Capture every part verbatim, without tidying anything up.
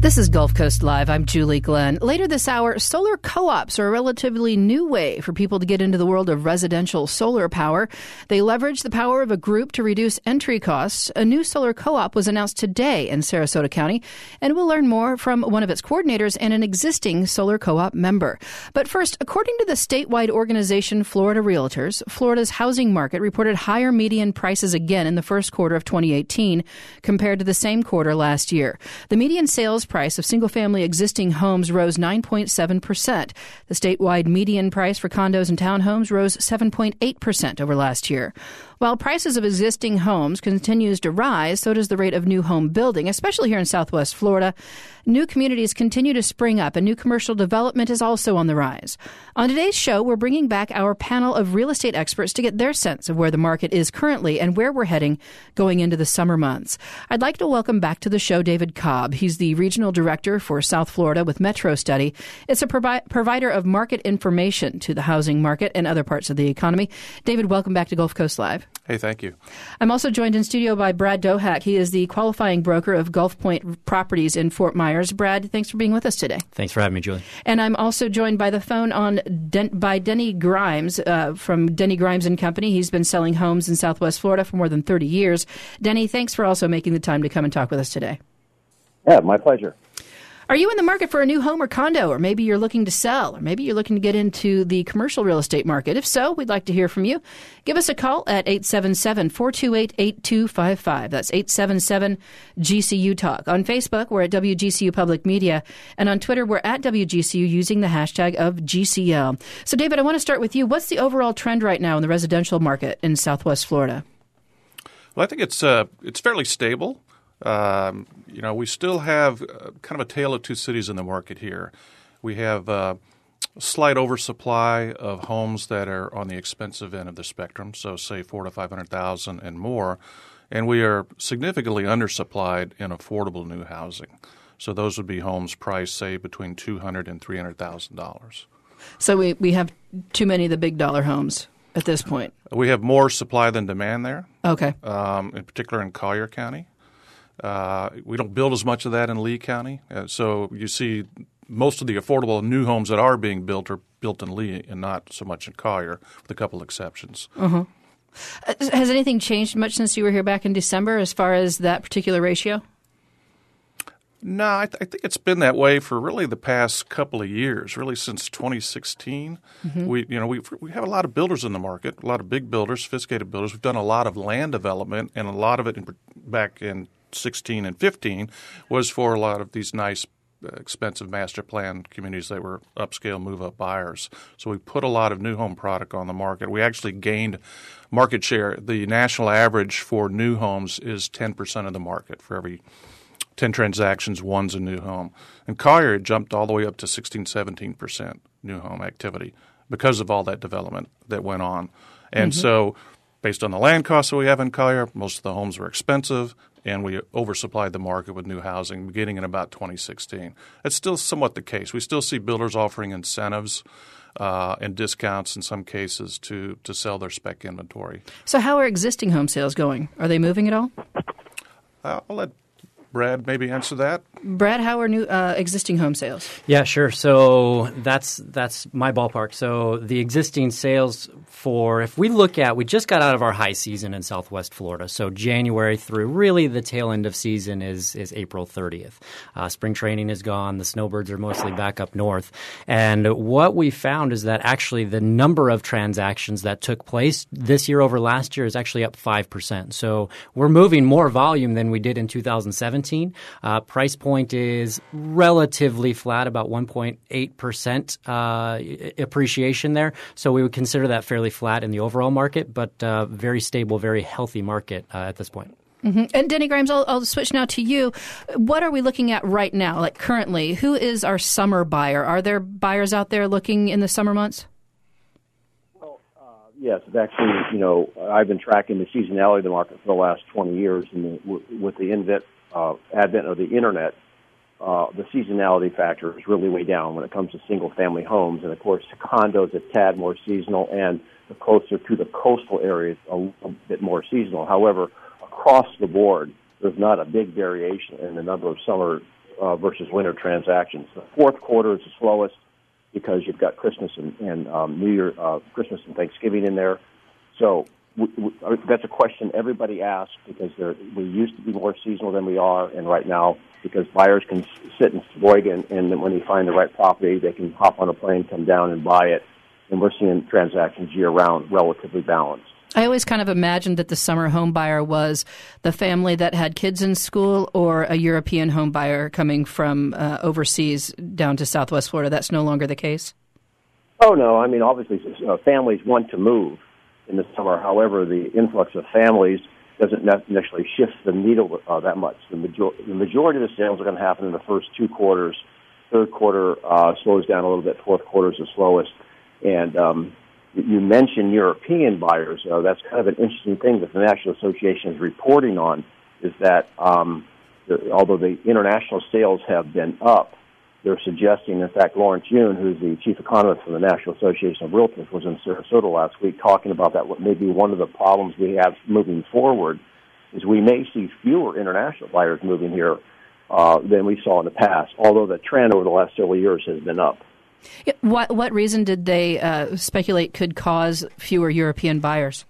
This is Gulf Coast Live. I'm Julie Glenn. Later this hour, solar co-ops are a relatively new way for people to get into the world of residential solar power. They leverage the power of a group to reduce entry costs. A new solar co-op was announced today in Sarasota County, and we'll learn more from one of its coordinators and an existing solar co-op member. But first, according to the statewide organization Florida Realtors, Florida's housing market reported higher median prices again in the first quarter of twenty eighteen compared to the same quarter last year. The median sales price of single-family existing homes rose nine point seven percent. The statewide median price for condos and townhomes rose seven point eight percent over last year. While prices of existing homes continues to rise, so does the rate of new home building, especially here in Southwest Florida. New communities continue to spring up, and new commercial development is also on the rise. On today's show, we're bringing back our panel of real estate experts to get their sense of where the market is currently and where we're heading going into the summer months. I'd like to welcome back to the show David Cobb. He's the Regional Director for South Florida with Metro Study. It's a provi- provider of market information to the housing market and other parts of the economy. David, welcome back to Gulf Coast Live. Hey, thank you. I'm also joined in studio by Brad Dohak. He is the qualifying broker of Gulf Point Properties in Fort Myers. Brad, thanks for being with us today. Thanks for having me, Julie. And I'm also joined by the phone on Den- by Denny Grimes uh, from Denny Grimes and Company. He's been selling homes in Southwest Florida for more than thirty years. Denny, thanks for also making the time to come and talk with us today. Yeah, my pleasure. Are you in the market for a new home or condo, or maybe you're looking to sell, or maybe you're looking to get into the commercial real estate market? If so, we'd like to hear from you. Give us a call at eight seven seven, four two eight, eight two five five. That's eight seven seven G C U Talk. On Facebook, we're at W G C U Public Media, and on Twitter, we're at W G C U using the hashtag of G C L. So, David, I want to start with you. What's the overall trend right now in the residential market in Southwest Florida? Well, I think it's uh, it's fairly stable. Um, you know, we still have uh, kind of a tale of two cities in the market here. We have uh, a slight oversupply of homes that are on the expensive end of the spectrum, so say four to five hundred thousand and more, and we are significantly undersupplied in affordable new housing. So those would be homes priced, say, between two hundred and three hundred thousand dollars. So we we have too many of the big dollar homes at this point. We have more supply than demand there. Okay. Um, in particular in Collier County. Uh, we don't build as much of that in Lee County. Uh, so you see most of the affordable new homes that are being built are built in Lee and not so much in Collier, with a couple exceptions. Uh-huh. Uh, has anything changed much since you were here back in December as far as that particular ratio? No, I, th- I think it's been that way for really the past couple of years, really since twenty sixteen. Mm-hmm. We, you know, we we have a lot of builders in the market, a lot of big builders, sophisticated builders. We've done a lot of land development, and a lot of it in, back in sixteen and fifteen was for a lot of these nice, uh, expensive master plan communities that were upscale move-up buyers. So we put a lot of new home product on the market. We actually gained market share. The national average for new homes is ten percent of the market. For every ten transactions, one's a new home. In Collier, it jumped all the way up to sixteen, seventeen percent new home activity because of all that development that went on. And mm-hmm. so based on the land costs that we have in Collier, most of the homes were expensive, and we oversupplied the market with new housing beginning in about twenty sixteen. It's still somewhat the case. We still see builders offering incentives uh, and discounts in some cases to, to sell their spec inventory. So how are existing home sales going? Are they moving at all? Uh, I'll let Brad maybe answer that. Brad, how are new uh, existing home sales? Yeah, sure. So that's that's my ballpark. So the existing sales for, if we look at, we just got out of our high season in Southwest Florida. So January through really the tail end of season is is April thirtieth. Uh, spring training is gone. The snowbirds are mostly back up north. And what we found is that actually the number of transactions that took place this year over last year is actually up five percent. So we're moving more volume than we did in two thousand seventeen. Uh, price point is relatively flat, about one point eight percent uh, appreciation there. So we would consider that fairly flat in the overall market, but uh, very stable, very healthy market uh, at this point. Mm-hmm. And Denny Grimes, I'll, I'll switch now to you. What are we looking at right now, like currently? Who is our summer buyer? Are there buyers out there looking in the summer months? Yes, it's actually, you know, I've been tracking the seasonality of the market for the last twenty years, and the, w- with the invent, uh, advent of the Internet, uh, the seasonality factor is really way down when it comes to single-family homes. And, of course, condos a tad more seasonal, and the closer to the coastal areas a little bit more seasonal. However, across the board, there's not a big variation in the number of summer uh, versus winter transactions. The fourth quarter is the slowest because you've got Christmas and, and um, New Year, uh, Christmas and Thanksgiving in there. So we, we, that's a question everybody asks because we used to be more seasonal than we are, and right now, because buyers can sit in Sheboygan, and, and when they find the right property, they can hop on a plane, come down, and buy it. And we're seeing transactions year-round relatively balanced. I always kind of imagined that the summer home buyer was the family that had kids in school or a European home buyer coming from uh, overseas down to Southwest Florida. That's no longer the case? Oh, no. I mean, obviously, uh, families want to move in the summer. However, the influx of families doesn't necessarily shift the needle uh, that much. The, major- the majority of the sales are going to happen in the first two quarters. Third quarter uh, slows down a little bit. Fourth quarter is the slowest. And um you mentioned European buyers. Uh, that's kind of an interesting thing that the National Association is reporting on, is that um, the, although the international sales have been up, they're suggesting, in fact, Lawrence Yun, who's the chief economist for the National Association of Realtors, was in Sarasota last week talking about that. What maybe one of the problems we have moving forward is we may see fewer international buyers moving here uh, than we saw in the past, although the trend over the last several years has been up. What what reason did they uh, speculate could cause fewer European buyers?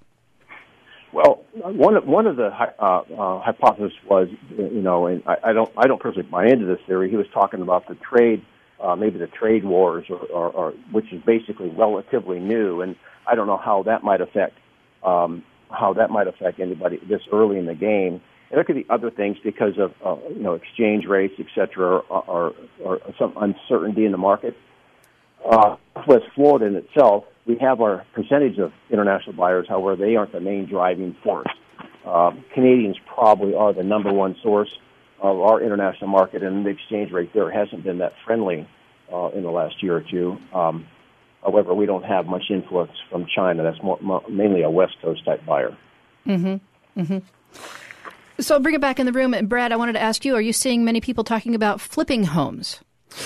Well, one of, one of the uh, uh, hypotheses was, you know, and I, I don't I don't personally buy into this theory. He was talking about the trade, uh, maybe the trade wars, or, or, or which is basically relatively new, and I don't know how that might affect um, how that might affect anybody this early in the game. And there could be other things because of uh, you know exchange rates, et cetera, or, or, or some uncertainty in the market. Uh, West Florida in itself, we have our percentage of international buyers, however, they aren't the main driving force. Uh, Canadians probably are the number one source of our international market, and the exchange rate there hasn't been that friendly uh, in the last year or two. Um, however, we don't have much influence from China. That's more, more, mainly a West Coast type buyer. Mm-hmm. Mm-hmm. So I'll bring it back in the room. And Brad, I wanted to ask you, are you seeing many people talking about flipping homes?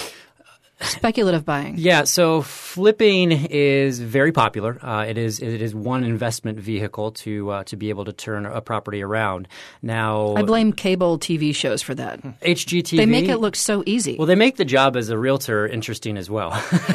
Speculative buying. Yeah, so flipping is very popular. Uh, it is it is one investment vehicle to uh, to be able to turn a property around. Now, I blame cable T V shows for that. H G T V. They make it look so easy. Well, they make the job as a realtor interesting as well.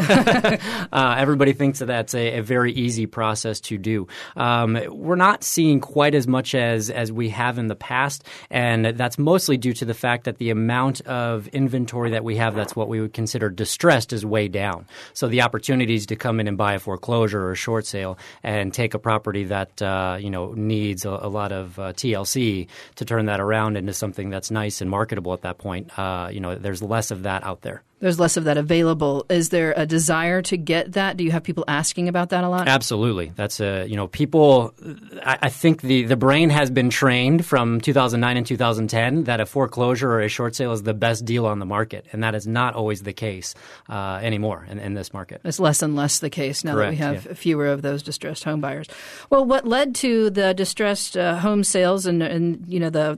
uh, everybody thinks that that's a, a very easy process to do. Um, we're not seeing quite as much as as we have in the past, and that's mostly due to the fact that the amount of inventory that we have, that's what we would consider distressed. Distressed is way down. So the opportunities to come in and buy a foreclosure or a short sale and take a property that uh, you know needs a, a lot of uh, T L C to turn that around into something that's nice and marketable at that point. Uh, you know, there's less of that out there. There's less of that available. Is there a desire to get that? Do you have people asking about that a lot? Absolutely. That's a, you know, people, I, I think the, the brain has been trained from two thousand nine and two thousand ten that a foreclosure or a short sale is the best deal on the market. And that is not always the case uh, anymore in, in this market. It's less and less the case now Correct, that we have yeah. fewer of those distressed home buyers. Well, what led to the distressed uh, home sales and, and, you know, the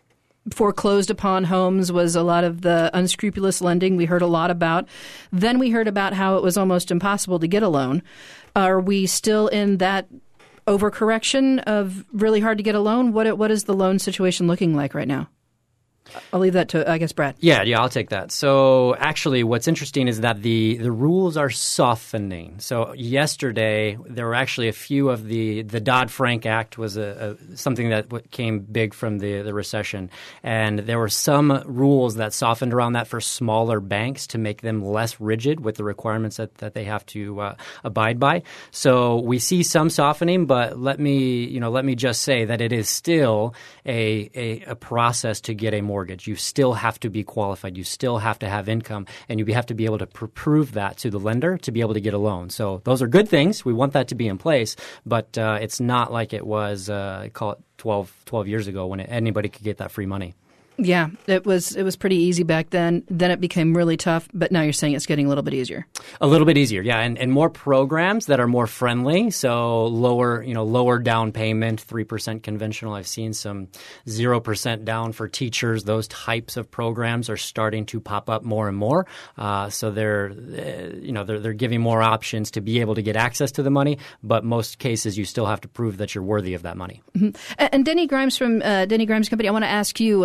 foreclosed upon homes was a lot of the unscrupulous lending we heard a lot about. Then we heard about how it was almost impossible to get a loan. Are we still in that overcorrection of really hard to get a loan? What what is the loan situation looking like right now? I'll leave that to, I guess, Brad. Yeah, yeah, I'll take that. So actually what's interesting is that the, the rules are softening. So yesterday there were actually a few of the – the Dodd-Frank Act was a, a, something that came big from the, the recession. And there were some rules that softened around that for smaller banks to make them less rigid with the requirements that, that they have to uh, abide by. So we see some softening, but let me you know let me just say that it is still a, a, a process to get a mortgage. You still have to be qualified. You still have to have income, and you have to be able to pr- prove that to the lender to be able to get a loan. So those are good things. We want that to be in place, but uh, it's not like it was, uh, call it twelve, twelve years ago when it, anybody could get that free money. Yeah, it was it was pretty easy back then. Then it became really tough, but now you're saying it's getting a little bit easier. A little bit easier, yeah, and, and more programs that are more friendly. So lower, you know, lower down payment, three percent conventional. I've seen some zero percent down for teachers. Those types of programs are starting to pop up more and more. Uh, so they're, uh, you know, they're they're giving more options to be able to get access to the money. But most cases, you still have to prove that you're worthy of that money. Mm-hmm. And Denny Grimes from uh, Denny Grimes Company, I want to ask you: uh, do, do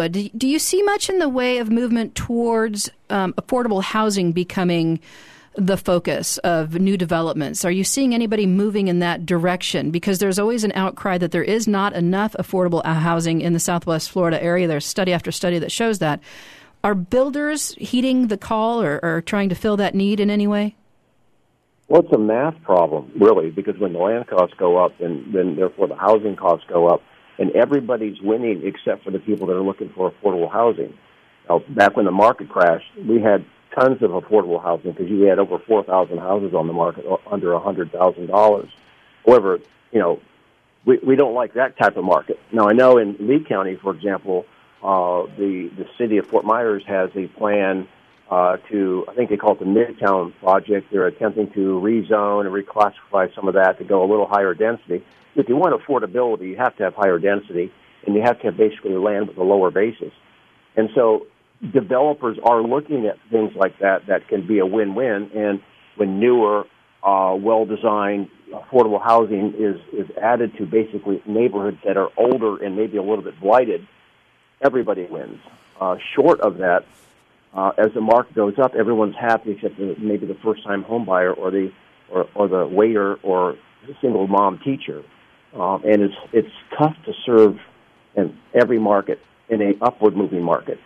do you see much in the way of movement towards um, affordable housing becoming the focus of new developments? Are you seeing anybody moving in that direction? Because there's always an outcry that there is not enough affordable housing in the Southwest Florida area. There's study after study that shows that. Are builders heeding the call or, or trying to fill that need in any way? Well, it's a math problem, really, because when the land costs go up, then, then therefore the housing costs go up, and everybody's winning except for the people that are looking for affordable housing. Now, back when the market crashed, we had tons of affordable housing because you had over four thousand houses on the market under one hundred thousand dollars. However, you know, we, we don't like that type of market. Now, I know in Lee County, for example, uh, the, the city of Fort Myers has a plan uh, to, I think they call it the Midtown Project. They're attempting to rezone and reclassify some of that to go a little higher density. If you want affordability, you have to have higher density, and you have to have basically land with a lower basis. And so developers are looking at things like that that can be a win-win, and when newer, uh, well-designed, affordable housing is, is added to basically neighborhoods that are older and maybe a little bit blighted, everybody wins. Uh, short of that, uh, as the market goes up, everyone's happy except the, maybe the first-time home buyer or the or, or the waiter or single mom teacher, uh, and it's it's tough to serve in every market in a upward-moving market.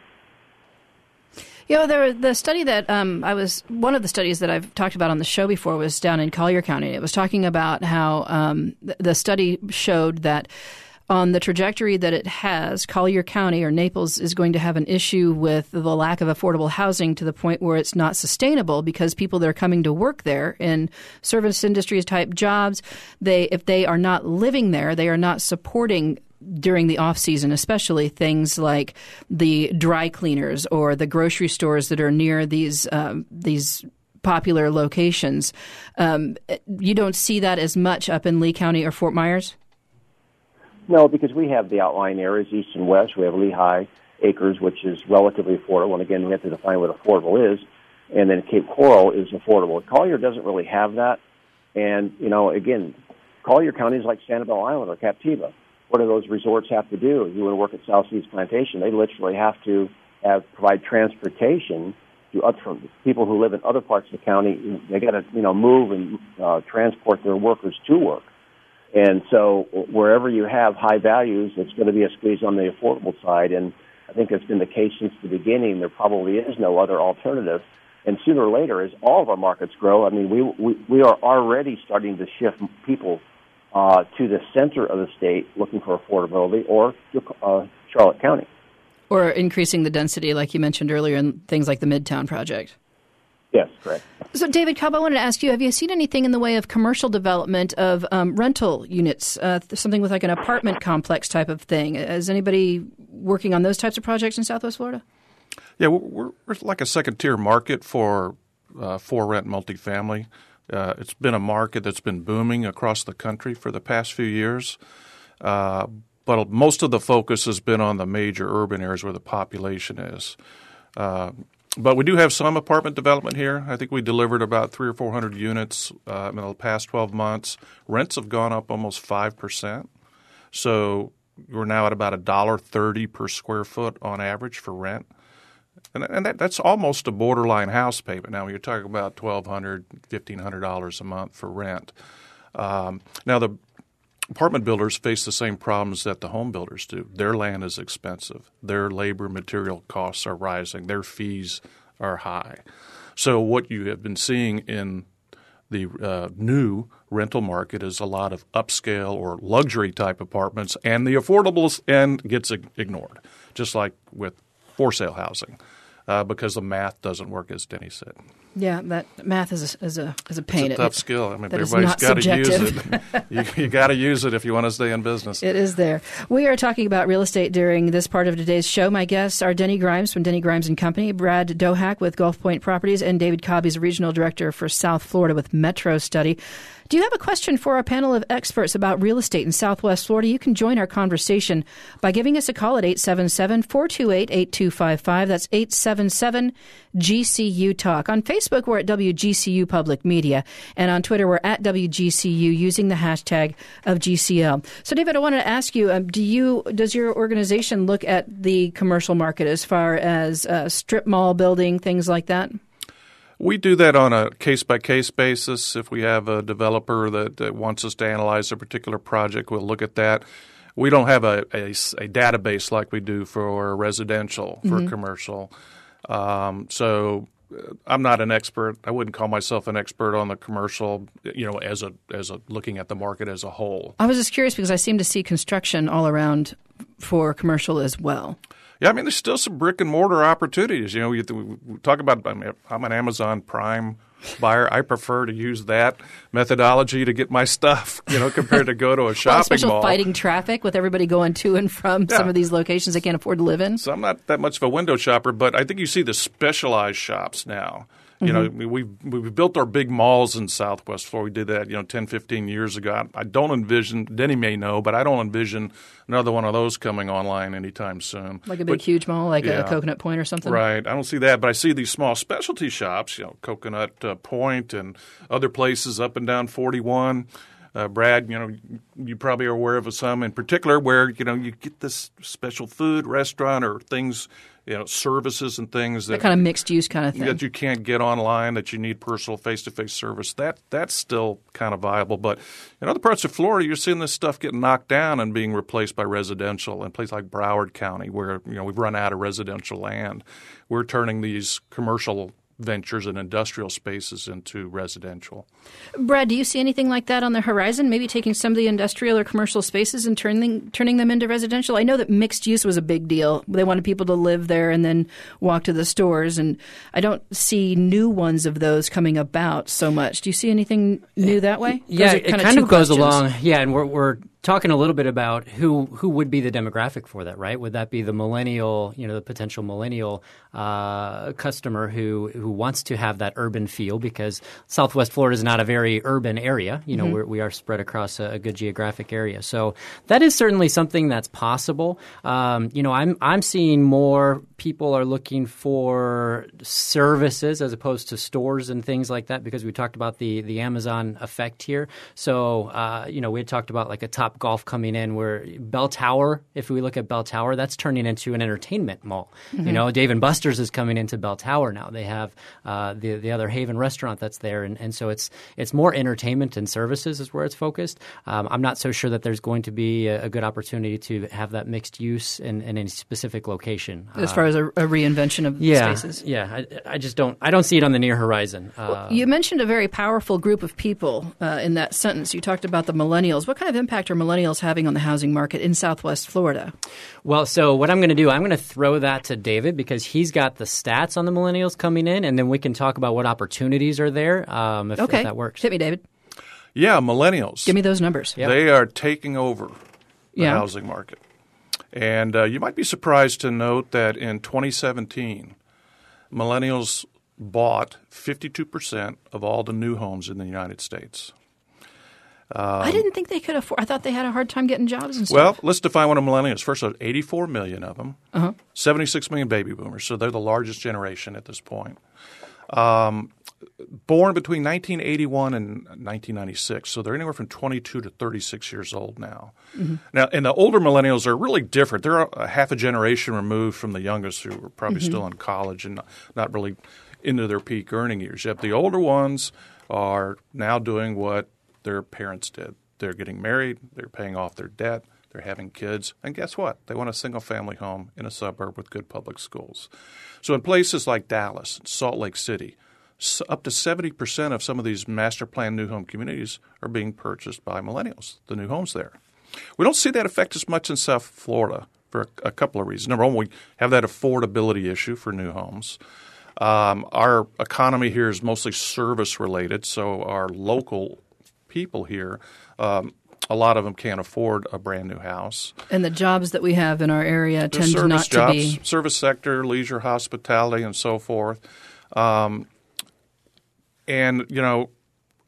You know, there, the study that um, I was, one of the studies that I've talked about on the show before was down in Collier County. It was talking about how um, the, the study showed that on the trajectory that it has, Collier County or Naples is going to have an issue with the lack of affordable housing to the point where it's not sustainable because people that are coming to work there in service industries type jobs, they if they are not living there, they are not supporting during the off season, especially things like the dry cleaners or the grocery stores that are near these um, these popular locations. Um, you don't see that as much up in Lee County or Fort Myers? No, because we have the outlying areas, east and west. We have Lehigh Acres, which is relatively affordable. And again, we have to define what affordable is. And then Cape Coral is affordable. Collier doesn't really have that. And, you know, again, Collier County is like Sanibel Island or Captiva. What do those resorts have to do? You want to work at South Seas Plantation, they literally have to have, provide transportation to up from people who live in other parts of the county. They got to, you know, move and uh, transport their workers to work. And so wherever you have high values, it's going to be a squeeze on the affordable side. And I think it's been the case since the beginning. There probably is no other alternative. And sooner or later, as all of our markets grow, I mean, we we, we are already starting to shift people Uh, to the center of the state looking for affordability, or to uh, Charlotte County. Or increasing the density, like you mentioned earlier, in things like the Midtown Project. Yes, correct. So, David Cobb, I wanted to ask you, have you seen anything in the way of commercial development of um, rental units, uh, something with like an apartment complex type of thing? Is anybody working on those types of projects in Southwest Florida? Yeah, we're, we're like a second-tier market for uh, for-rent multifamily. Uh, it's been a market that's been booming across the country for the past few years, uh, but most of the focus has been on the major urban areas where the population is. Uh, but we do have some apartment development here. I think we delivered about three or four hundred units uh, in the past twelve months. Rents have gone up almost five percent, so we're now at about a dollar thirty per square foot on average for rent. And, and that, that's almost a borderline house payment. Now, you're talking about twelve hundred dollars, fifteen hundred dollars a month for rent. Um, now, the apartment builders face the same problems that the home builders do. Their land is expensive. Their labor material costs are rising. Their fees are high. So what you have been seeing in the uh, new rental market is a lot of upscale or luxury-type apartments, and the affordable end gets ignored, just like with for-sale housing, uh, because the math doesn't work, as Denny said. Yeah, that math is a, is a, is a pain. It's a tough it, skill. I mean, that everybody's got to use subjective. it. you you got to use it if you want to stay in business. It is there. We are talking about real estate during this part of today's show. My guests are Denny Grimes from Denny Grimes and Company, Brad Dohak with Gulf Point Properties, and David Cobb, is Regional Director for South Florida with Metro Study. Do you have a question for our panel of experts about real estate in Southwest Florida? You can join our conversation by giving us a call at eight seven seven, four two eight, eight two five five. That's eight seven seven G C U Talk. On Facebook, Facebook, we're at W G C U Public Media. And on Twitter, we're at W G C U using the hashtag of G C L. So, David, I wanted to ask you, um, do you does your organization look at the commercial market as far as uh, strip mall building, things like that? We do that on a case-by-case basis. If we have a developer that, that wants us to analyze a particular project, we'll look at that. We don't have a, a, a database like we do for residential, for mm-hmm. commercial. Um, so I'm not an expert. I wouldn't call myself an expert on the commercial, you know, as a as a looking at the market as a whole. I was just curious because I seem to see construction all around for commercial as well. Yeah, I mean, there's still some brick and mortar opportunities. You know, we, we talk about. I mean, I'm an Amazon Prime buyer. I prefer to use that methodology to get my stuff, you know, compared to go to a shopping well, especially mall. Fighting traffic with everybody going to and from yeah. some of these locations they can't afford to live in. So I'm not that much of a window shopper, but I think you see the specialized shops now. You mm-hmm. know, we've, we've built our big malls in Southwest Florida. We did that, you know, ten, fifteen years ago. I don't envision – Denny may know, but I don't envision another one of those coming online anytime soon. Like a big, but, huge mall, like yeah. a Coconut Point or something? Right. I don't see that, but I see these small specialty shops, you know, Coconut uh, Point and other places up and down forty-one. Uh, Brad, you know, you probably are aware of some in particular where, you know, you get this special food restaurant or things – you know, services and things that, that kind of mixed use kind of thing that you can't get online, that you need personal face-to-face service. That that's still kind of viable. But in other parts of Florida, you're seeing this stuff getting knocked down and being replaced by residential. In places like Broward County, where you know we've run out of residential land, we're turning these commercial ventures and industrial spaces into residential. Brad, do you see anything like that on the horizon? Maybe taking some of the industrial or commercial spaces and turning turning them into residential? I know that mixed use was a big deal. They wanted people to live there and then walk to the stores, and I don't see new ones of those coming about so much. Do you see anything new that way? Yeah, it kind, it kind of goes questions? along. Yeah, and we're we're talking a little bit about who who would be the demographic for that, right? Would that be the millennial, you know, the potential millennial uh, customer who who wants to have that urban feel, because Southwest Florida is not a very urban area. You know, mm-hmm. we're, we are spread across a, a good geographic area. So that is certainly something that's possible. Um, you know, I'm I'm seeing more people are looking for services as opposed to stores and things like that, because we talked about the, the Amazon effect here. So, uh, you know, we had talked about like a Top Golf coming in, where Bell Tower, if we look at Bell Tower, that's turning into an entertainment mall. Mm-hmm. You know, Dave and Buster's is coming into Bell Tower now. They have uh, the the other Haven restaurant that's there, and, and so it's it's more entertainment and services is where it's focused. Um, I'm not so sure that there's going to be a, a good opportunity to have that mixed use in, in any specific location. As far uh, as a, a reinvention of yeah, spaces? Yeah, I, I just don't I don't see it on the near horizon. Uh, well, you mentioned a very powerful group of people uh, in that sentence. You talked about the millennials. What kind of impact are millennials having on the housing market in Southwest Florida? Well, so what I'm going to do, I'm going to throw that to David, because he's got the stats on the millennials coming in, and then we can talk about what opportunities are there, um, if, okay. if that works. Hit me, David. Yeah, millennials. Give me those numbers. Yep. They are taking over the yeah. housing market. And uh, you might be surprised to note that in twenty seventeen, millennials bought fifty-two percent of all the new homes in the United States. Um, I didn't think they could afford – I thought they had a hard time getting jobs and stuff. Well, let's define what a millennial is. First of all, eighty-four million of them, uh-huh. seventy-six million baby boomers, so they're the largest generation at this point. Um, born between nineteen eighty-one and nineteen ninety-six, so they're anywhere from twenty-two to thirty-six years old now. Mm-hmm. Now, and the older millennials are really different. They're a, a half a generation removed from the youngest, who are probably mm-hmm. still in college and not, not really into their peak earning years yet. The older ones are now doing what their parents did. They're getting married, they're paying off their debt, they're having kids, and guess what? They want a single-family home in a suburb with good public schools. So in places like Dallas and Salt Lake City, up to seventy percent of some of these master plan new home communities are being purchased by millennials, the new homes there. We don't see that effect as much in South Florida for a, a couple of reasons. Number one, we have that affordability issue for new homes. Um, our economy here is mostly service-related, so our local people here, um, a lot of them can't afford a brand new house. And the jobs that we have in our area the tend not jobs, to be service sector, leisure, hospitality, and so forth. Um, and you know,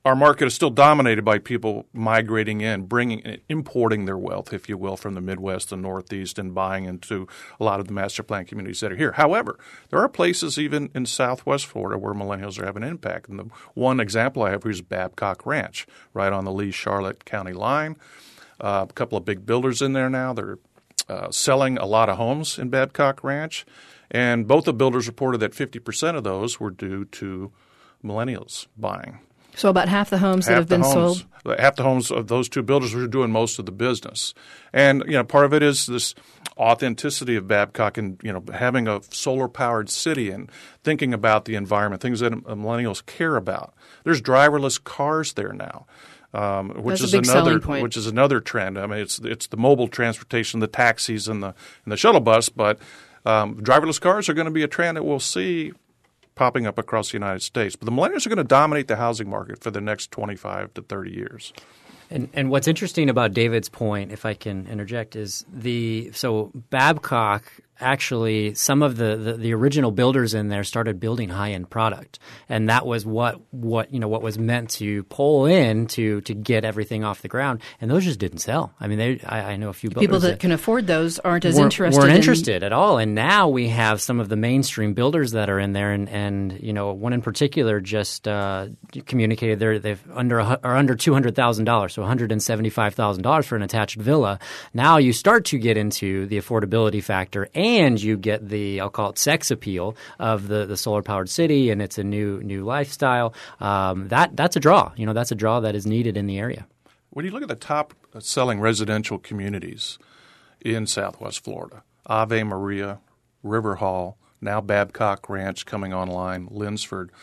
our market is still dominated by people migrating in, bringing, importing their wealth, if you will, from the Midwest and Northeast and buying into a lot of the master plan communities that are here. However, there are places even in Southwest Florida where millennials are having an impact. And the one example I have here is Babcock Ranch, right on the Lee-Charlotte County line. Uh, a couple of big builders in there now. They're uh, selling a lot of homes in Babcock Ranch. And both the builders reported that fifty percent of those were due to millennials buying. So about half the homes half that have been homes, sold? Half the homes of those two builders are doing most of the business. And, you know, part of it is this authenticity of Babcock and, you know, having a solar-powered city and thinking about the environment, things that millennials care about. There's driverless cars there now. Um, which That's is a big another selling point. which is another trend. I mean, it's it's the mobile transportation, the taxis, and the and the shuttle bus, but um, driverless cars are going to be a trend that we'll see popping up across the United States. But the millennials are going to dominate the housing market for the next twenty-five to thirty years. And, and what's interesting about David's point, if I can interject, is the so Babcock actually some of the, the, the original builders in there started building high-end product, and that was what what you know what was meant to pull in to to get everything off the ground, and those just didn't sell. I mean, they, I, I know a few builders People that, that can afford those aren't as weren't, interested. weren't in, interested at all, and now we have some of the mainstream builders that are in there, and, and you know one in particular just uh, communicated they're they've under a, are under two hundred thousand dollars, so one hundred and seventy five thousand dollars for an attached villa. Now you start to get into the affordability factor, and you get the I'll call it sex appeal of the, the solar powered city, and it's a new new lifestyle. Um, that that's a draw. You know, that's a draw that is needed in the area. When you look at the top selling residential communities in Southwest Florida, Ave Maria, River Hall, now Babcock Ranch coming online, Linsford,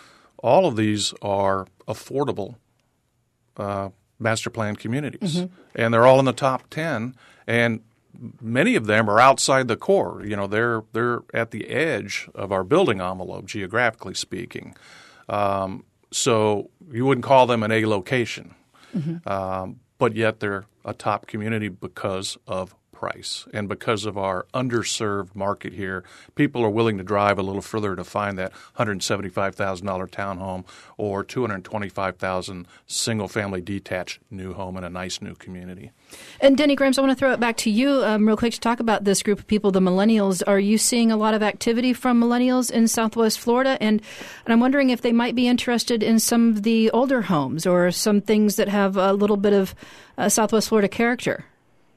all of these are affordable uh, master plan communities, mm-hmm. and they're all in the top ten. And many of them are outside the core. You know, they're they're at the edge of our building envelope, geographically speaking. Um, so you wouldn't call them an A location, mm-hmm. um, but yet they're a top community because of price and because of our underserved market here. People are willing to drive a little further to find that one hundred seventy-five thousand dollars townhome or two hundred twenty-five thousand dollars single-family detached new home in a nice new community. And Denny Grams, I want to throw it back to you um, real quick to talk about this group of people, the millennials. Are you seeing a lot of activity from millennials in Southwest Florida? And, and I'm wondering if they might be interested in some of the older homes or some things that have a little bit of uh, Southwest Florida character.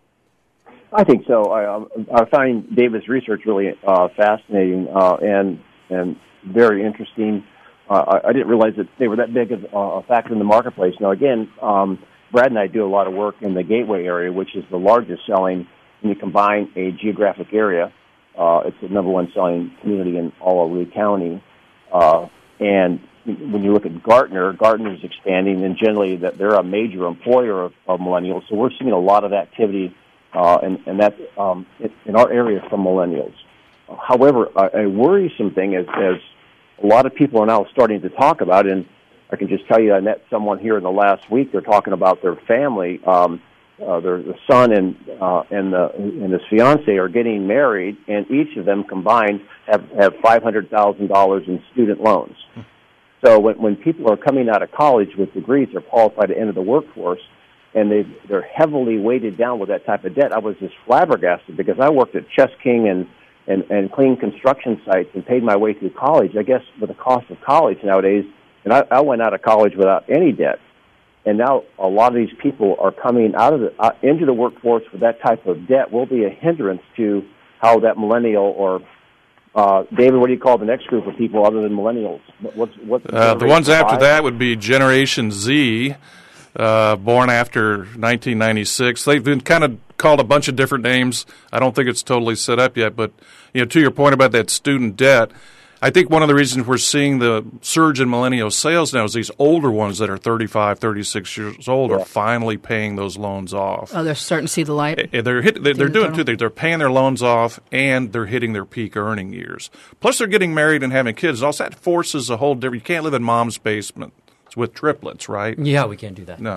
I think so. I, um, I find David's research really uh, fascinating uh, and and very interesting. Uh, I, I didn't realize that they were that big of a factor in the marketplace. Now, again, um, Brad and I do a lot of work in the Gateway area, which is the largest selling when you combine a geographic area. Uh, it's the number one selling community in all of Lee County. Uh, and when you look at Gartner, Gartner is expanding, and generally that they're a major employer of, of millennials. So we're seeing a lot of activity Uh, and, and that's um, in our area from millennials. However, a, a worrisome thing is, as a lot of people are now starting to talk about, and I can just tell you I met someone here in the last week, they're talking about their family, um, uh, their the son and uh, and, the, and his fiance are getting married, and each of them combined have, have five hundred thousand dollars in student loans. So when, when people are coming out of college with degrees, they're qualified to enter the workforce, and they they're heavily weighted down with that type of debt. I was just flabbergasted because I worked at Chess King and, and, and cleaned construction sites and paid my way through college, I guess, with the cost of college nowadays. And I, I went out of college without any debt. And now a lot of these people are coming out of the, uh, into the workforce with that type of debt will be a hindrance to how that millennial or uh, David, what do you call the next group of people other than millennials? What's, what's uh, the ones after five? That would be Generation Z. Uh, born after nineteen ninety-six. They've been kind of called a bunch of different names. I don't think it's totally set up yet. But, you know, to your point about that student debt, I think one of the reasons we're seeing the surge in millennial sales now is these older ones that are thirty-five, thirty-six years old yeah. are finally paying those loans off. Oh, they're starting to see the light. They're hit, they're, they're doing two things. They're paying their loans off, and they're hitting their peak earning years. Plus, they're getting married and having kids. Also, that forces a whole different – you can't live in mom's basement with triplets, right? Yeah, we can't do that. No.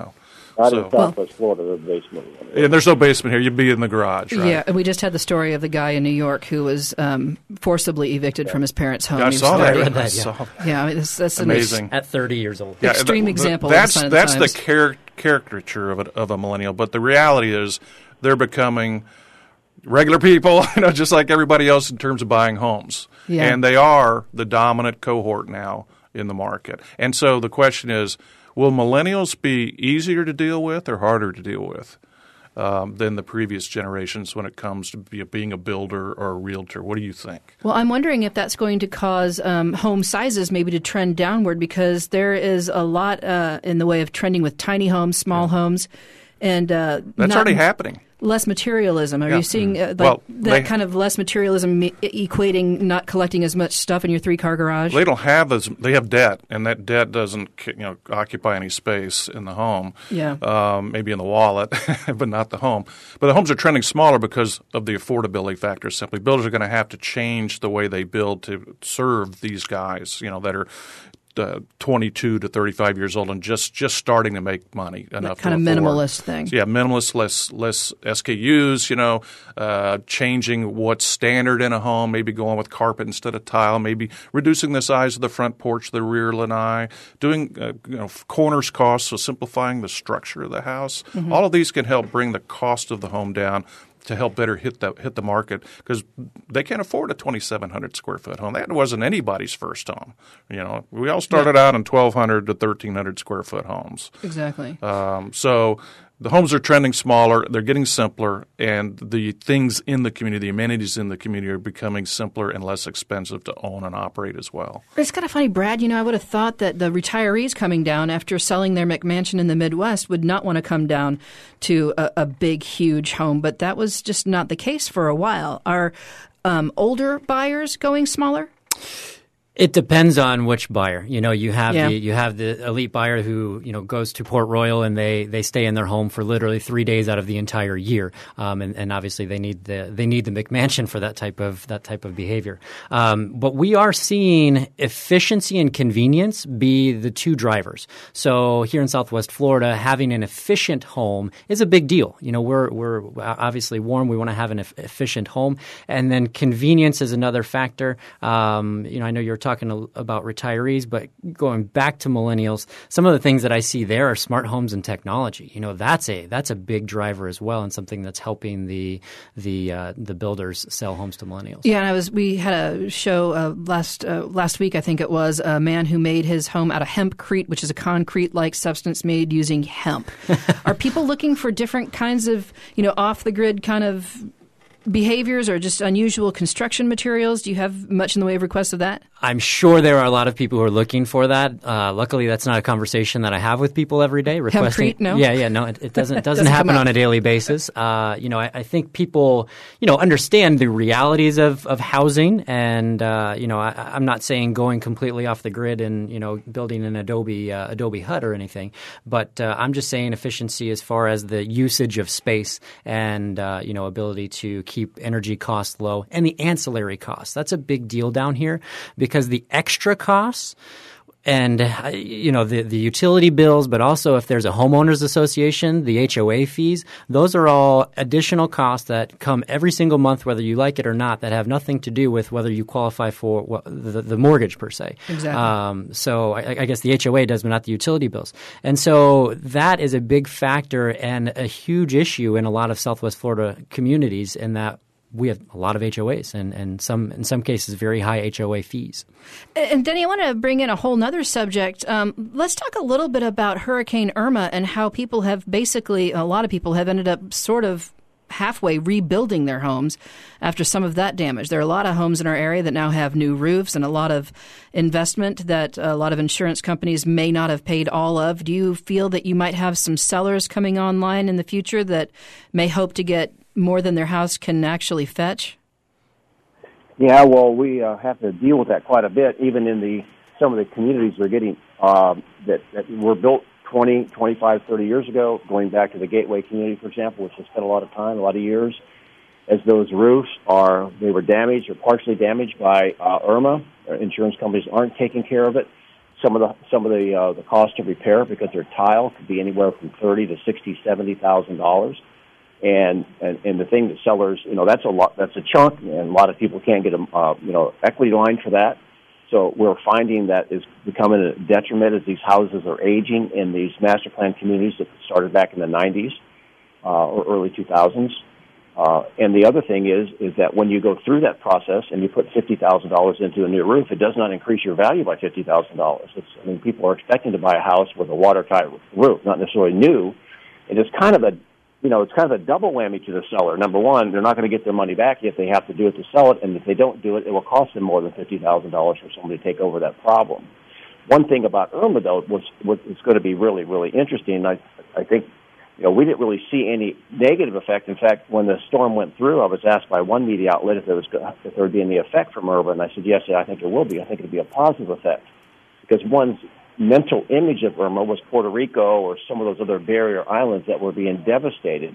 Not so, in Southwest Florida, there's a basement. Yeah, there's no basement here. You'd be in the garage, right? Yeah, and we just had the story of the guy in New York who was um, forcibly evicted yeah. from his parents' home. I saw that. I read that, yeah. Saw that. Yeah, I mean, that's, that's amazing. An ex- At thirty years old. Yeah, extreme the, example the, that's, of the sign That's of the, the, char- caricature of a, of a millennial, but the reality is they're becoming regular people, you know, just like everybody else in terms of buying homes. Yeah. And they are the dominant cohort now in the market. And so the question is, will millennials be easier to deal with or harder to deal with um, than the previous generations when it comes to be, being a builder or a realtor? What do you think? Well, I'm wondering if that's going to cause um, home sizes maybe to trend downward, because there is a lot uh, in the way of trending with tiny homes, small yeah. homes. And uh, that's not already happening. Less materialism. Are yeah. you seeing uh, like well, that they, kind of less materialism me- equating not collecting as much stuff in your three-car garage? They don't have as they have debt, and that debt doesn't you know occupy any space in the home. Yeah, um, maybe in the wallet, but not the home. But the homes are trending smaller because of the affordability factor. Simply, builders are going to have to change the way they build to serve these guys. You know that are. Uh, twenty-two to thirty-five years old and just, just starting to make money enough. That kind of minimalist thing. So yeah, minimalist, less less S K Us. You know, uh, changing what's standard in a home. Maybe going with carpet instead of tile. Maybe reducing the size of the front porch, the rear lanai. Doing uh, you know corners costs, so simplifying the structure of the house. Mm-hmm. All of these can help bring the cost of the home down to help better hit the hit the market, because they can't afford a twenty-seven hundred square foot home. That wasn't anybody's first home. You know, we all started yeah. out in twelve hundred to thirteen hundred square foot homes. Exactly. Um, so the homes are trending smaller. They're getting simpler, and the things in the community, the amenities in the community, are becoming simpler and less expensive to own and operate as well. It's kind of funny, Brad. You know, I would have thought that the retirees coming down after selling their McMansion in the Midwest would not want to come down to a, a big, huge home, but that was just not the case for a while. Are um, older buyers going smaller? It depends on which buyer. You know, you have yeah. the you have the elite buyer who, you know, goes to Port Royal and they, they stay in their home for literally three days out of the entire year. Um, and, and obviously they need the they need the McMansion for that type of that type of behavior. Um, but we are seeing efficiency and convenience be the two drivers. So here in Southwest Florida, having an efficient home is a big deal. You know, we're we're obviously warm. We want to have an e- efficient home, and then convenience is another factor. Um, you know, I know you're talking about retirees, but going back to millennials, some of the things that I see there are smart homes and technology. You know, that's a that's a big driver as well, and something that's helping the the uh, the builders sell homes to millennials. Yeah, and I was we had a show uh, last uh, last week. I think it was a man who made his home out of hempcrete, which is a concrete-like substance made using hemp. Are people looking for different kinds of, you know, off the grid kind of behaviors or just unusual construction materials? Do you have much in the way of requests of that? I'm sure there are a lot of people who are looking for that. Uh, luckily, that's not a conversation that I have with people every day. Requesting, Hempcrete, no? Yeah, yeah, no, it, it doesn't it doesn't, doesn't happen on a daily basis. Uh, you know, I, I think people, you know, understand the realities of, of housing, and uh, you know, I, I'm not saying going completely off the grid and you know building an Adobe uh, Adobe hut or anything, but uh, I'm just saying efficiency as far as the usage of space and uh, you know ability to keep energy costs low and the ancillary costs. That's a big deal down here because the extra costs and uh, you know the the utility bills, but also if there's a homeowners association, the H O A fees, those are all additional costs that come every single month, whether you like it or not, that have nothing to do with whether you qualify for what, the, the mortgage per se. Exactly. Um, so I, I guess the H O A does, but not the utility bills. And so that is a big factor and a huge issue in a lot of Southwest Florida communities, in that we have a lot of H O As and, and some in some cases very high H O A fees. And Denny, I want to bring in a whole nother subject. Um, let's talk a little bit about Hurricane Irma and how people have basically, a lot of people have ended up sort of halfway rebuilding their homes after some of that damage. There are a lot of homes in our area that now have new roofs and a lot of investment that a lot of insurance companies may not have paid all of. Do you feel that you might have some sellers coming online in the future that may hope to get more than their house can actually fetch? Yeah, well, we uh, have to deal with that quite a bit, even in the some of the communities we're getting um, that, that were built twenty, twenty-five, thirty years ago, going back to the Gateway community, for example, which has spent a lot of time, a lot of years, as those roofs are, they were damaged or partially damaged by uh, Irma. Insurance companies aren't taking care of it. some of the some of the uh, the cost of repair because they're tile could be anywhere from thirty to sixty, seventy thousand dollars. And, and and the thing that sellers, you know, that's a lot. That's a chunk, and a lot of people can't get a uh, you know equity line for that. So we're finding that is becoming a detriment as these houses are aging in these master plan communities that started back in the nineties uh, or early two thousands. Uh, and the other thing is is that when you go through that process and you put fifty thousand dollars into a new roof, it does not increase your value by fifty thousand dollars. I mean, people are expecting to buy a house with a watertight roof, not necessarily new. And it's kind of a You know, it's kind of a double whammy to the seller. Number one, they're not going to get their money back if they have to do it to sell it, and if they don't do it, it will cost them more than fifty thousand dollars for somebody to take over that problem. One thing about Irma, though, was what is going to be really, really interesting. I, I think, you know, we didn't really see any negative effect. In fact, when the storm went through, I was asked by one media outlet if there was if there would be any effect from Irma, and I said, yes, I think there will be. I think it would be a positive effect because one's mental image of Irma was Puerto Rico or some of those other barrier islands that were being devastated.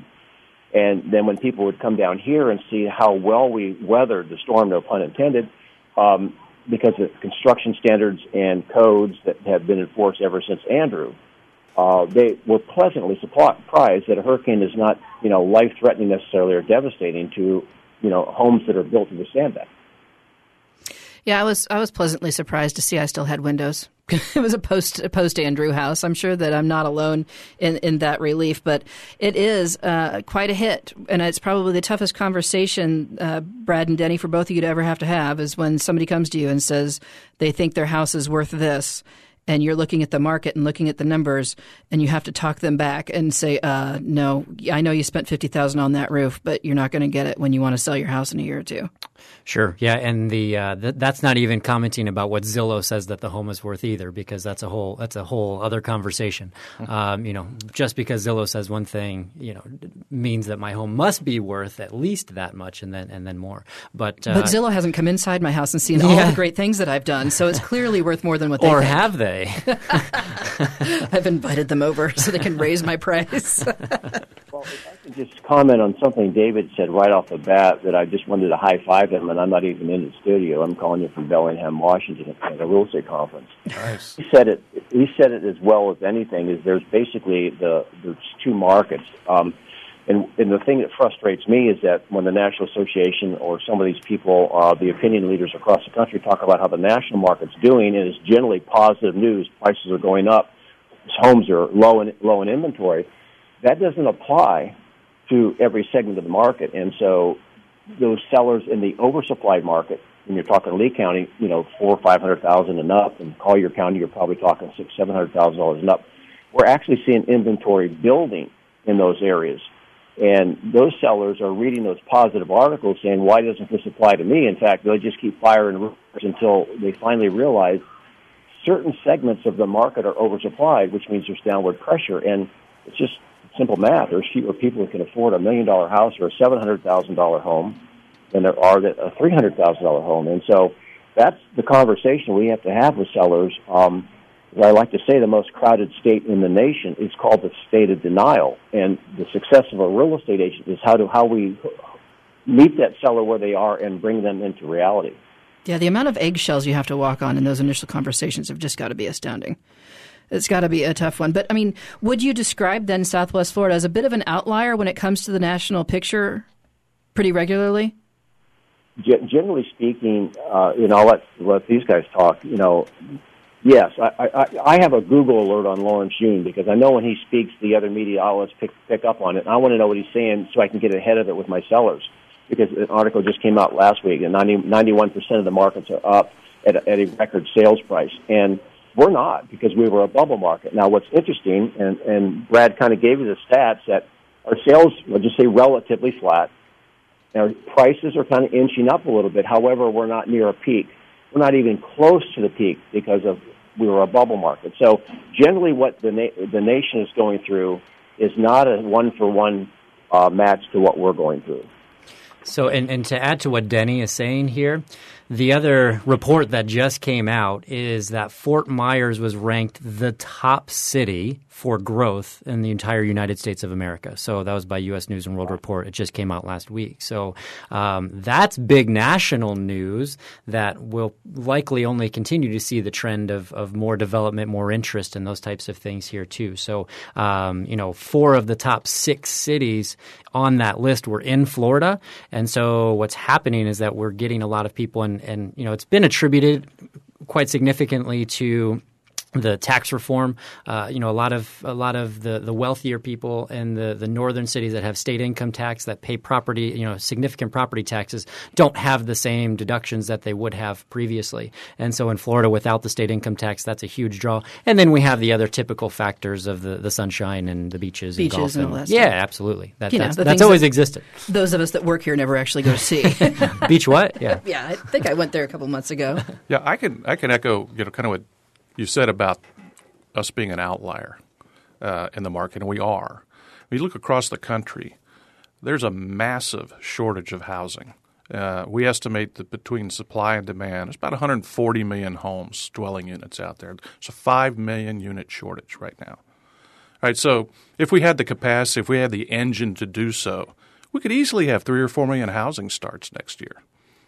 And then when people would come down here and see how well we weathered the storm, no pun intended, um, because of construction standards and codes that have been enforced ever since Andrew, uh, they were pleasantly surprised that a hurricane is not, you know, life-threatening necessarily or devastating to, you know, homes that are built to withstand that. Yeah, I was I was pleasantly surprised to see I still had windows. It was a post a post Andrew house. I'm sure that I'm not alone in, in that relief, but it is uh, quite a hit, and it's probably the toughest conversation, uh, Brad and Denny, for both of you to ever have to have is when somebody comes to you and says they think their house is worth this, and you're looking at the market and looking at the numbers, and you have to talk them back and say, uh, no, I know you spent fifty thousand dollars on that roof, but you're not going to get it when you want to sell your house in a year or two. Sure. Yeah, and the uh, th- that's not even commenting about what Zillow says that the home is worth either, because that's a whole that's a whole other conversation. Um, you know, just because Zillow says one thing, you know, means that my home must be worth at least that much, and then and then more. But uh, but Zillow hasn't come inside my house and seen yeah. all the great things that I've done, so it's clearly worth more than what they or think. have they? I've invited them over so they can raise my price. Well, if I could just comment on something David said right off the bat that I just wanted to high-five him, and I'm not even in the studio. I'm calling you from Bellingham, Washington, at a real estate conference. Nice. He said it. He said it as well as anything. Is there's basically the there's two markets, um, and and the thing that frustrates me is that when the National Association or some of these people, uh, the opinion leaders across the country, talk about how the national market's doing, and it's generally positive news. Prices are going up. Homes are low in low in inventory. That doesn't apply to every segment of the market, and so those sellers in the oversupplied market, when you're talking Lee County, you know, four or five hundred thousand and up, and Collier County, you're probably talking six, seven hundred thousand dollars and up. We're actually seeing inventory building in those areas, and those sellers are reading those positive articles saying, "Why doesn't this apply to me?" In fact, they'll just keep firing rumors until they finally realize certain segments of the market are oversupplied, which means there's downward pressure, and it's just simple math. There's fewer people who can afford a million dollar house or a seven hundred thousand dollar home than there are a three hundred thousand dollar home. And so that's the conversation we have to have with sellers. Um, as I like to say, the most crowded state in the nation is called the state of denial. And the success of a real estate agent is how to how we meet that seller where they are and bring them into reality. Yeah, the amount of eggshells you have to walk on in those initial conversations have just got to be astounding. It's got to be a tough one. But, I mean, would you describe then Southwest Florida as a bit of an outlier when it comes to the national picture pretty regularly? Generally speaking, uh, you know, I'll let, let these guys talk. You know, yes, I, I, I have a Google alert on Lawrence Yun because I know when he speaks, the other media outlets pick, pick up on it. And I want to know what he's saying so I can get ahead of it with my sellers, because an article just came out last week, and ninety, ninety-one percent of the markets are up at a, at a record sales price. And we're not, because we were a bubble market. Now, what's interesting, and, and Brad kind of gave you the stats, that our sales, we'll just say, relatively flat. Our prices are kind of inching up a little bit. However, we're not near a peak. We're not even close to the peak because of we were a bubble market. So generally what the na- the nation is going through is not a one-for-one uh, match to what we're going through. So, and, and to add to what Denny is saying here, the other report that just came out is that Fort Myers was ranked the top city for growth in the entire United States of America. So that was by U S News and World Report. It just came out last week. So um, that's big national news that will likely only continue to see the trend of, of more development, more interest in those types of things here too. So, um, you know, four of the top six cities on that list were in Florida. And so what's happening is that we're getting a lot of people, and, and you know, it's been attributed quite significantly to the tax reform. Uh, you know, a lot of a lot of the, the wealthier people in the, the northern cities that have state income tax, that pay property, you know, significant property taxes, don't have the same deductions that they would have previously. And so in Florida, without the state income tax, that's a huge draw. And then we have the other typical factors of the, the sunshine and the beaches, beaches and golf. and all that yeah, stuff. absolutely. That, You know, that's the that's things always that existed. Those of us that work here never actually go to see. Beach what? Yeah. Yeah, I think I went there a couple months ago. Yeah, I can I can echo you know kind of what you said about us being an outlier uh, in the market, and we are. When you look across the country, there's a massive shortage of housing. Uh, we estimate that between supply and demand, there's about one hundred forty million homes, dwelling units out there. There's a five million unit shortage right now. All right, so if we had the capacity, if we had the engine to do so, we could easily have three or four million housing starts next year.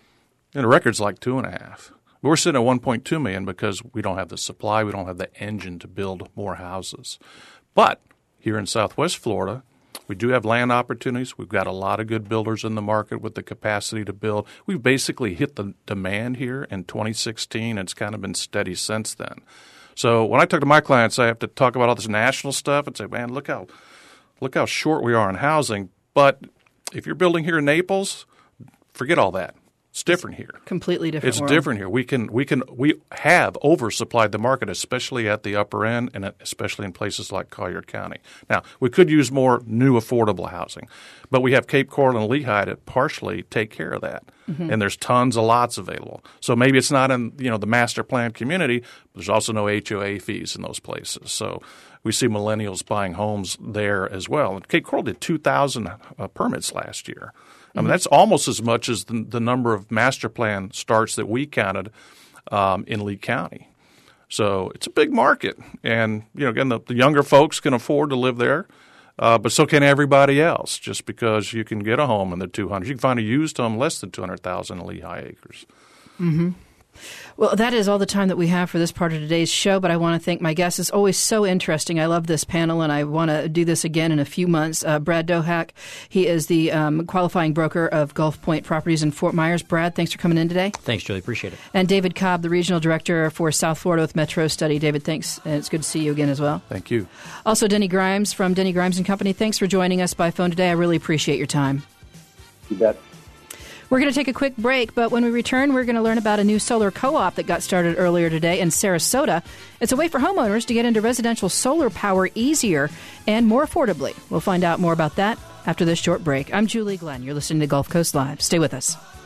And the record's like two and a half. But we're sitting at one point two million because we don't have the supply, we don't have the engine to build more houses. But here in Southwest Florida, we do have land opportunities. We've got a lot of good builders in the market with the capacity to build. We've basically hit the demand here in twenty sixteen, and it's kind of been steady since then. So when I talk to my clients, I have to talk about all this national stuff and say, man, look how look how short we are in housing. But if you're building here in Naples, forget all that. It's different here. Completely different It's world. different here. We can we can we have oversupplied the market, especially at the upper end, and especially in places like Collier County. Now, we could use more new affordable housing, but we have Cape Coral and Lehigh that partially take care of that, mm-hmm. and there's tons of lots available. So maybe it's not in you know the master plan community, but there's also no H O A fees in those places. So we see millennials buying homes there as well. And Cape Coral did two thousand uh, permits last year. I mean, that's almost as much as the, the number of master plan starts that we counted um, in Lee County. So it's a big market. And, you know, again, the, the younger folks can afford to live there, uh, but so can everybody else. Just because you can get a home in the two hundreds. You can find a used home less than two hundred thousand in Lehigh Acres. Mm-hmm. Well, that is all the time that we have for this part of today's show, but I want to thank my guests. It's always so interesting. I love this panel, and I want to do this again in a few months. Uh, Brad Dohak, he is the um, qualifying broker of Gulf Point Properties in Fort Myers. Brad, thanks for coming in today. Thanks, Julie. Appreciate it. And David Cobb, the regional director for South Florida with Metro Study. David, thanks, and it's good to see you again as well. Thank you. Also, Denny Grimes from Denny Grimes and Company. Thanks for joining us by phone today. I really appreciate your time. You bet. We're going to take a quick break, but when we return, we're going to learn about a new solar co-op that got started earlier today in Sarasota. It's a way for homeowners to get into residential solar power easier and more affordably. We'll find out more about that after this short break. I'm Julie Glenn. You're listening to Gulf Coast Live. Stay with us.